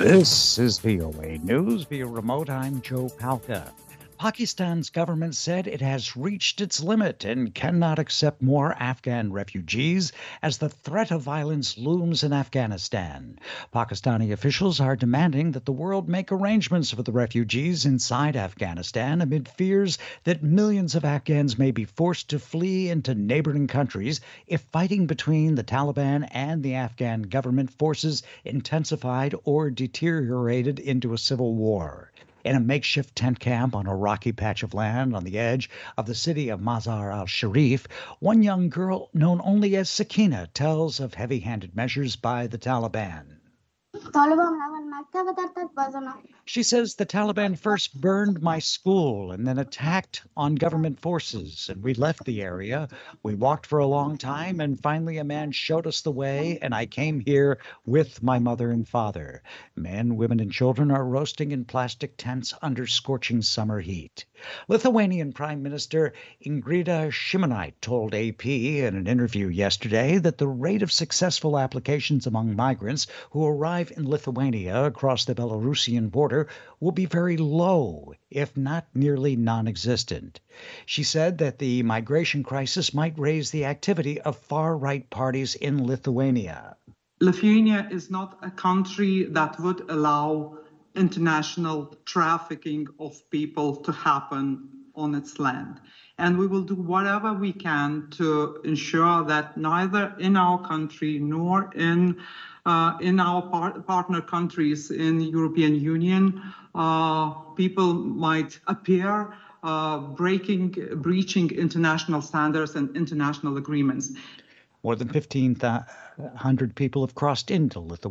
This is VOA News via remote. I'm Joe Palca. Pakistan's government said it has reached its limit and cannot accept more Afghan refugees as the threat of violence looms in Afghanistan. Pakistani officials are demanding that the world make arrangements for the refugees inside Afghanistan amid fears that millions of Afghans may be forced to flee into neighboring countries if fighting between the Taliban and the Afghan government forces intensified or deteriorated into a civil war. In a makeshift tent camp on a rocky patch of land on the edge of the city of Mazar al-Sharif, one young girl known only as Sakina tells of heavy-handed measures by the Taliban. She says the Taliban first burned my school and then attacked on government forces, and we left the area. We walked for a long time, and finally a man showed us the way, and I came here with my mother and father. Men, women, and children are roasting in plastic tents under scorching summer heat. Lithuanian Prime Minister Ingrida Šimonytė told AP in an interview yesterday that the rate of successful applications among migrants who arrive in Lithuania across the Belarusian border will be very low, if not nearly non-existent. She said that the migration crisis might raise the activity of far-right parties in Lithuania. Lithuania is not a country that would allow international trafficking of people to happen on its land. And we will do whatever we can to ensure that neither in our country nor in our partner countries in the European Union, people might appear breaching international standards and international agreements. More than 1,500 people have crossed into Lithuania